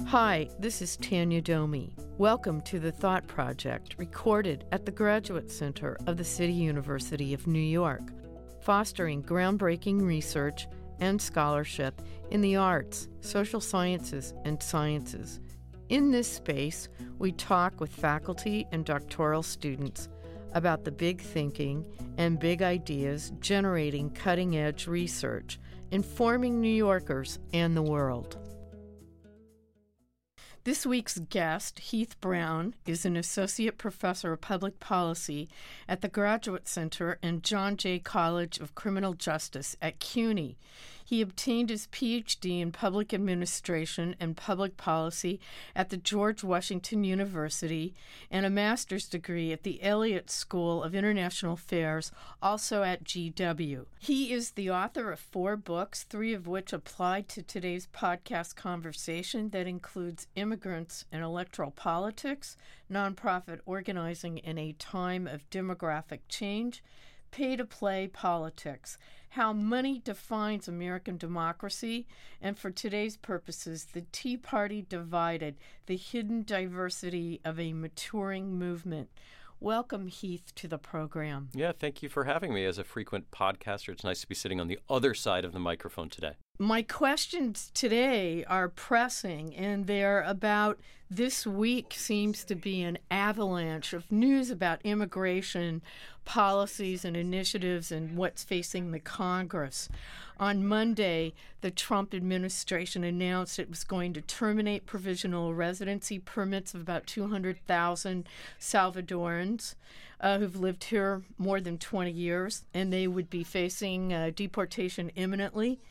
Hi, this is Tanya Domi. Welcome to The Thought Project, recorded at the Graduate Center of the City University of New York, fostering groundbreaking research and scholarship in the arts, social sciences, and sciences. In this space, we talk with faculty and doctoral students about the big thinking and big ideas generating cutting-edge research, informing New Yorkers and the world. This week's guest, Heath Brown, is an associate professor of public policy at the Graduate Center and John Jay College of Criminal Justice at CUNY. He obtained his PhD in public administration and public policy at the George Washington University and a master's degree at the Elliott School of International Affairs, also at GW. He is the author of 4 books, 3 of which apply to today's podcast conversation that includes Immigrants and Electoral Politics, Nonprofit Organizing in a Time of Demographic Change, Pay-to-Play Politics, How Money Defines American Democracy, and for today's purposes, The Tea Party Divided, the Hidden Diversity of a Maturing Movement. Welcome, Heath, to the program. Yeah, thank you for having me. As a frequent podcaster, it's nice to be sitting on the other side of the microphone today. My questions today are pressing, and they're about this week seems to be an avalanche of news about immigration policies and initiatives and what's facing the Congress. On Monday, the Trump administration announced it was going to terminate provisional residency permits of about 200,000 Salvadorans who've lived here more than 20 years, and they would be facing deportation imminently.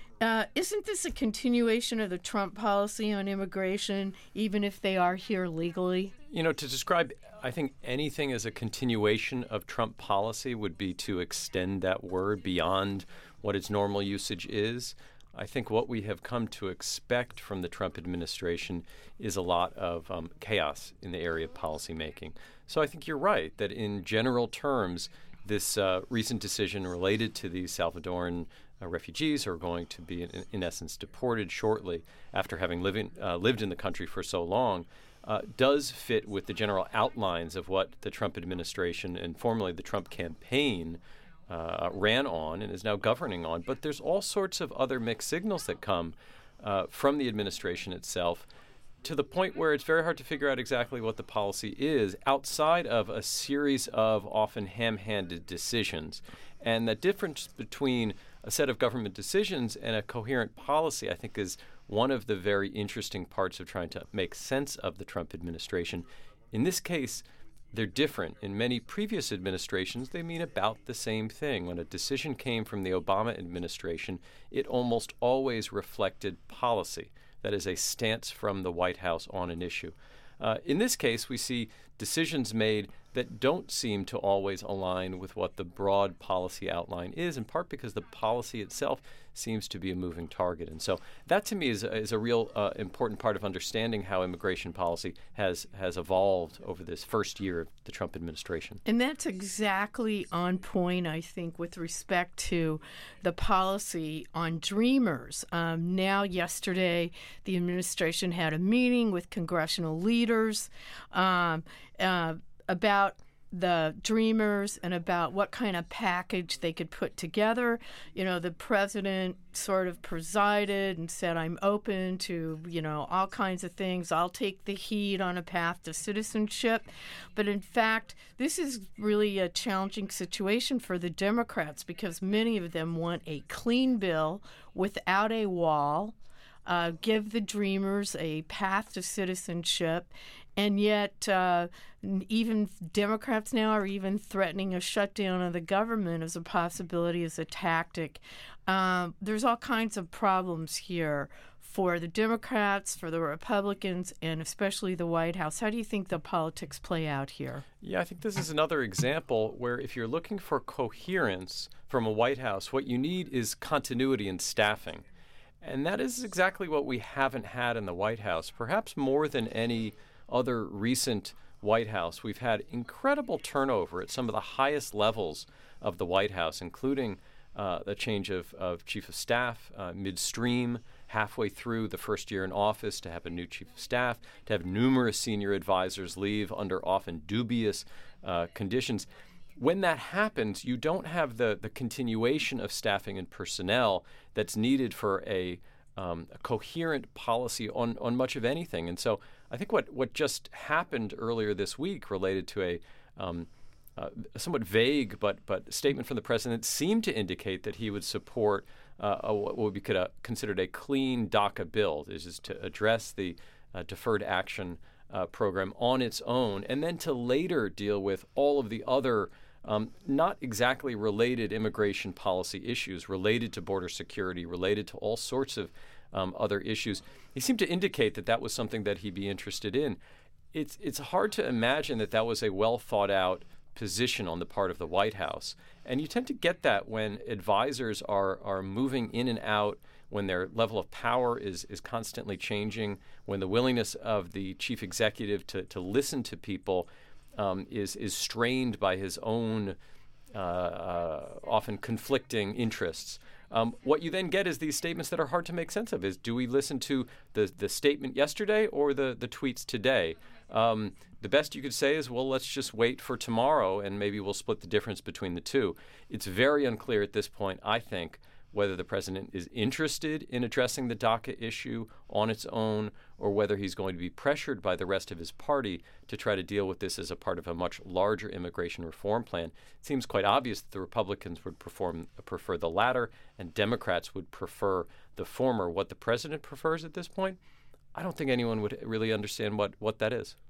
Isn't this a continuation of the Trump policy on immigration, even if they are here legally? You know, to describe, I think, anything as a continuation of Trump policy would be to extend that word beyond what its normal usage is. I think what we have come to expect from the Trump administration is a lot of chaos in the area of policymaking. So I think you're right that in general terms, this recent decision related to these Salvadoran refugees who are going to be, in essence, deported shortly after having lived in the country for so long does fit with the general outlines of what the Trump administration and formerly the Trump campaign ran on and is now governing on. But there's all sorts of other mixed signals that come from the administration itself, to the point where it's very hard to figure out exactly what the policy is outside of a series of often ham-handed decisions. And the difference between a set of government decisions and a coherent policy, I think, is one of the very interesting parts of trying to make sense of the Trump administration. In this case, they're different. In many previous administrations, they mean about the same thing. When a decision came from the Obama administration, it almost always reflected policy. That is a stance from the White House on an issue. In this case, we see decisions made that don't seem to always align with what the broad policy outline is, in part because the policy itself seems to be a moving target. And so that, to me, is a real important part of understanding how immigration policy has evolved over this first year of the Trump administration. And that's exactly on point, I think, with respect to the policy on Dreamers. Now, yesterday, the administration had a meeting with congressional leaders about the Dreamers and about what kind of package they could put together. You know, the president sort of presided and said, I'm open to, all kinds of things. I'll take the heat on a path to citizenship. But in fact, this is really a challenging situation for the Democrats because many of them want a clean bill without a wall, give the Dreamers a path to citizenship. And yet, even Democrats now are even threatening a shutdown of the government as a possibility, as a tactic. There's all kinds of problems here for the Democrats, for the Republicans, and especially the White House. How do you think the politics play out here? Yeah, I think this is another example where if you're looking for coherence from a White House, what you need is continuity in staffing. And that is exactly what we haven't had in the White House, perhaps more than any other recent White House. We've had incredible turnover at some of the highest levels of the White House, including the change of chief of staff midstream halfway through the first year in office, to have a new chief of staff, to have numerous senior advisors leave under often dubious conditions. When that happens, you don't have the continuation of staffing and personnel that's needed for a coherent policy on much of anything. And so I think what just happened earlier this week related to a somewhat vague but statement from the president seemed to indicate that he would support what would be considered a clean DACA bill. This is to address the deferred action program on its own, and then to later deal with all of the other not exactly related immigration policy issues related to border security, related to all sorts of other issues. He seemed to indicate that was something that he'd be interested in. It's hard to imagine that was a well thought out position on the part of the White House. And you tend to get that when advisors are moving in and out, when their level of power is constantly changing, when the willingness of the chief executive to listen to people is strained by his own often conflicting interests. What you then get is these statements that are hard to make sense of. Do we listen to the statement yesterday or the tweets today? The best you could say is, well, let's just wait for tomorrow and maybe we'll split the difference between the two. It's very unclear at this point, I think, whether the president is interested in addressing the DACA issue on its own or whether he's going to be pressured by the rest of his party to try to deal with this as a part of a much larger immigration reform plan. It seems quite obvious that the Republicans would prefer the latter and Democrats would prefer the former. What the president prefers at this point, I don't think anyone would really understand what that is.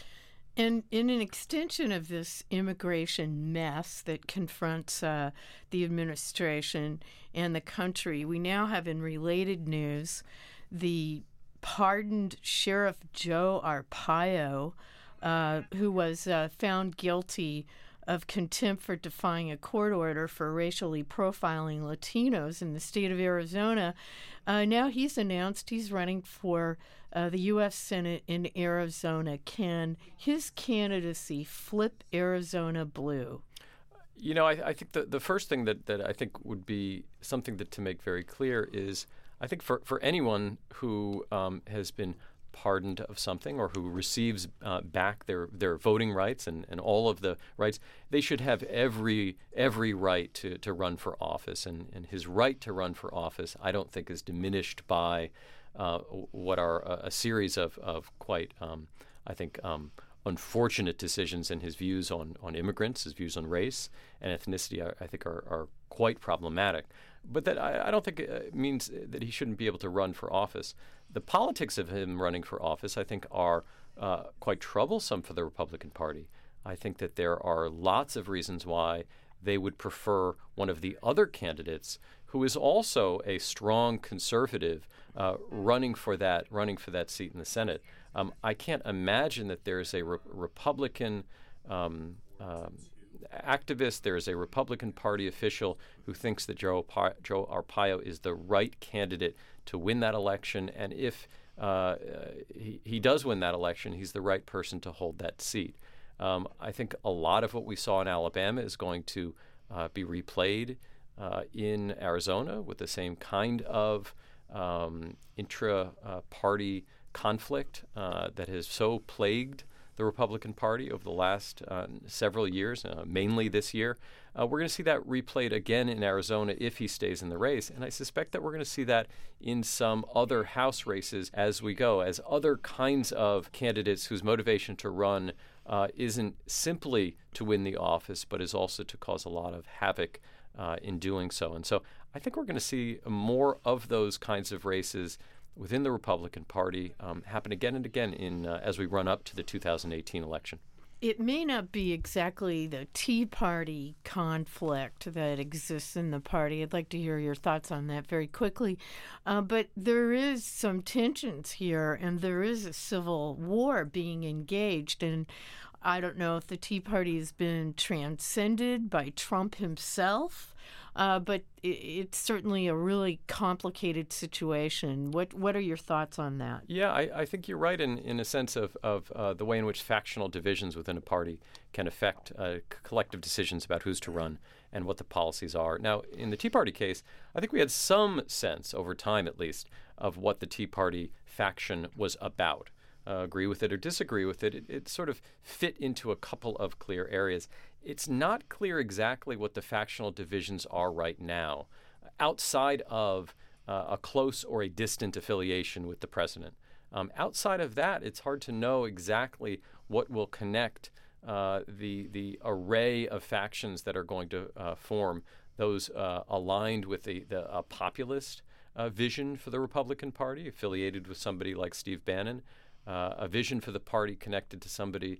And in an extension of this immigration mess that confronts the administration and the country, we now have in related news the pardoned Sheriff Joe Arpaio, who was found guilty of contempt for defying a court order for racially profiling Latinos in the state of Arizona. Now he's announced he's running for the U.S. Senate in Arizona. Can his candidacy flip Arizona blue? You know, I think the first thing that I think would be something to make very clear is I think for anyone who has been pardoned of something or who receives back their voting rights and all of the rights, they should have every right to run for office. And his right to run for office, I don't think, is diminished by what are a series of quite, I think, unfortunate decisions in his views on immigrants, his views on race and ethnicity, I think are quite problematic. But that I don't think it means that he shouldn't be able to run for office. The politics of him running for office, I think, are quite troublesome for the Republican Party. I think that there are lots of reasons why they would prefer one of the other candidates who is also a strong conservative running for that seat in the Senate. I can't imagine that there is a Republican activist, there is a Republican Party official who thinks that Joe Arpaio is the right candidate to win that election, and if he does win that election, he's the right person to hold that seat. I think a lot of what we saw in Alabama is going to be replayed in Arizona with the same kind of intra-party conflict that has so plagued the Republican Party over the last several years, mainly this year. We're going to see that replayed again in Arizona if he stays in the race. And I suspect that we're going to see that in some other House races as we go, as other kinds of candidates whose motivation to run isn't simply to win the office, but is also to cause a lot of havoc in doing so. And so I think we're going to see more of those kinds of races within the Republican Party happen again and again as we run up to the 2018 election. It may not be exactly the Tea Party conflict that exists in the party. I'd like to hear your thoughts on that very quickly. But there is some tensions here, and there is a civil war being engaged. And I don't know if the Tea Party has been transcended by Trump himself, but it's certainly a really complicated situation. What are your thoughts on that? Yeah, I think you're right in a sense of the way in which factional divisions within a party can affect collective decisions about who's to run and what the policies are. Now, in the Tea Party case, I think we had some sense over time, at least, of what the Tea Party faction was about. Agree with it or disagree with it, it sort of fit into a couple of clear areas. It's not clear exactly what the factional divisions are right now, outside of a close or a distant affiliation with the president. Outside of that, it's hard to know exactly what will connect the array of factions that are going to form, those aligned with the populist vision for the Republican Party, affiliated with somebody like Steve Bannon, a vision for the party connected to somebody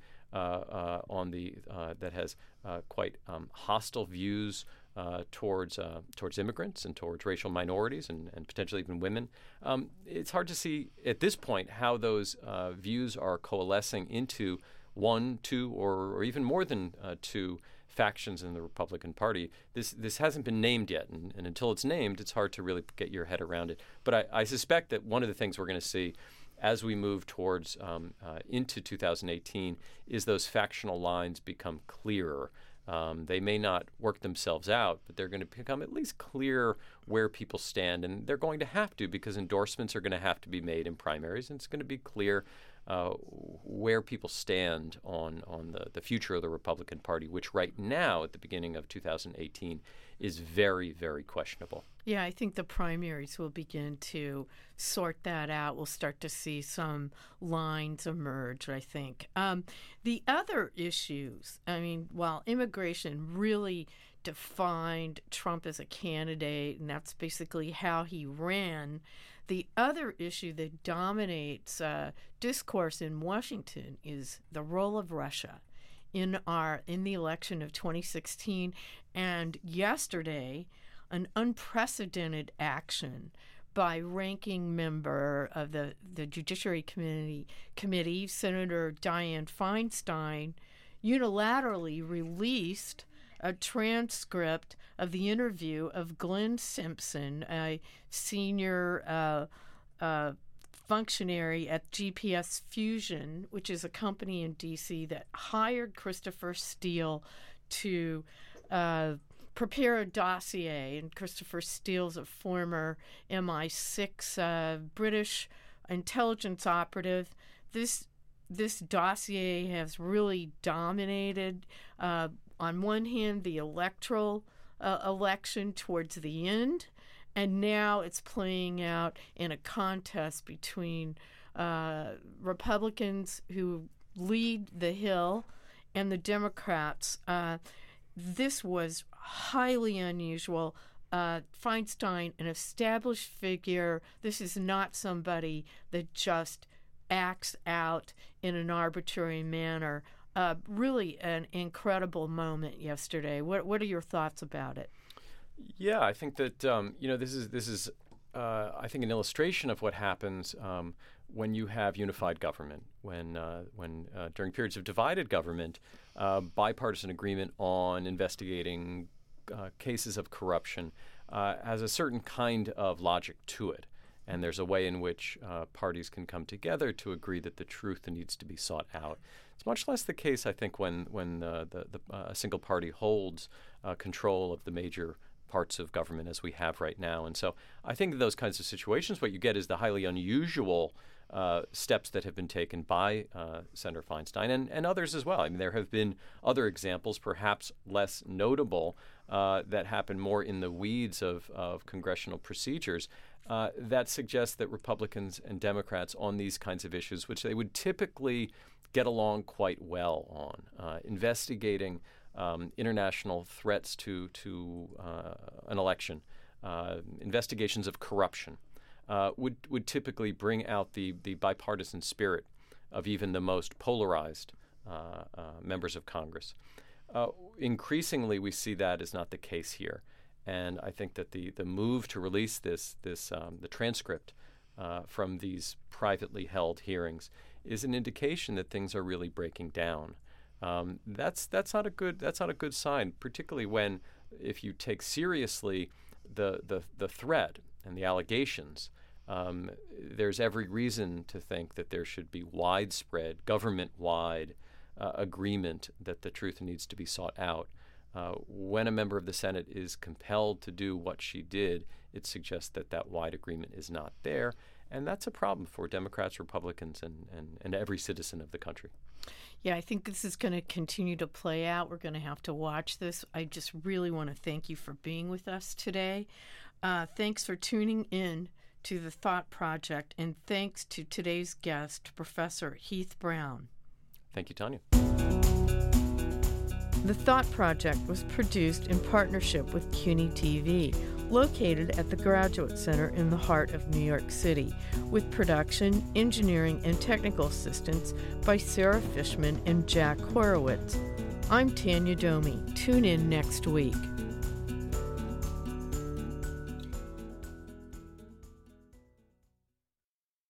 that has quite hostile views towards immigrants and towards racial minorities and potentially even women. It's hard to see at this point how those views are coalescing into one, two, or even more than two factions in the Republican Party. This hasn't been named yet, and until it's named, it's hard to really get your head around it. But I suspect that one of the things we're going to see as we move towards into 2018 is those factional lines become clearer. They may not work themselves out, but they're going to become at least clear where people stand, and they're going to have to, because endorsements are going to have to be made in primaries, and it's going to be clear where people stand on the future of the Republican Party, which right now, at the beginning of 2018, is very, very questionable. Yeah, I think the primaries will begin to sort that out. We'll start to see some lines emerge, I think. The other issues, while immigration really defined Trump as a candidate, and that's basically how he ran, the other issue that dominates discourse in Washington is the role of Russia in the election of 2016. And yesterday, an unprecedented action by ranking member of the Judiciary Committee, Senator Dianne Feinstein, unilaterally released a transcript of the interview of Glenn Simpson, a senior functionary at GPS Fusion, which is a company in D.C. that hired Christopher Steele to prepare a dossier. And Christopher Steele's a former MI6 British intelligence operative. This dossier has really dominated, on one hand, the electoral election towards the end, and now it's playing out in a contest between Republicans who lead the Hill and the Democrats. This was highly unusual. Feinstein, an established figure, this is not somebody that just acts out in an arbitrary manner. Really an incredible moment yesterday. What are your thoughts about it? Yeah, I think that this is I think an illustration of what happens when you have unified government. When during periods of divided government, bipartisan agreement on investigating cases of corruption has a certain kind of logic to it. And there's a way in which parties can come together to agree that the truth needs to be sought out. It's much less the case, I think, when a single party holds control of the major parts of government as we have right now. And so I think in those kinds of situations, what you get is the highly unusual steps that have been taken by Senator Feinstein and others as well. There have been other examples, perhaps less notable, that happen more in the weeds of congressional procedures that suggest that Republicans and Democrats on these kinds of issues, which they would typically get along quite well on, investigating international threats to an election, investigations of corruption, would typically bring out the bipartisan spirit of even the most polarized members of Congress. Increasingly, we see that is not the case here. And I think that the move to release the transcript from these privately held hearings is an indication that things are really breaking down. That's not a good sign, particularly when, if you take seriously the threat and the allegations, there's every reason to think that there should be widespread, government-wide agreement that the truth needs to be sought out. When a member of the Senate is compelled to do what she did it suggests that that wide agreement is not there. And that's a problem for Democrats, Republicans, and every citizen of the country. Yeah, I think this is going to continue to play out. We're going to have to watch this. I just really want to thank you for being with us today. Thanks for tuning in to The Thought Project, and thanks to today's guest, Professor Heath Brown. Thank you, Tanya. The Thought Project was produced in partnership with CUNY TV, located at the Graduate Center in the heart of New York City, with production, engineering, and technical assistance by Sarah Fishman and Jack Horowitz. I'm Tanya Domi. Tune in next week.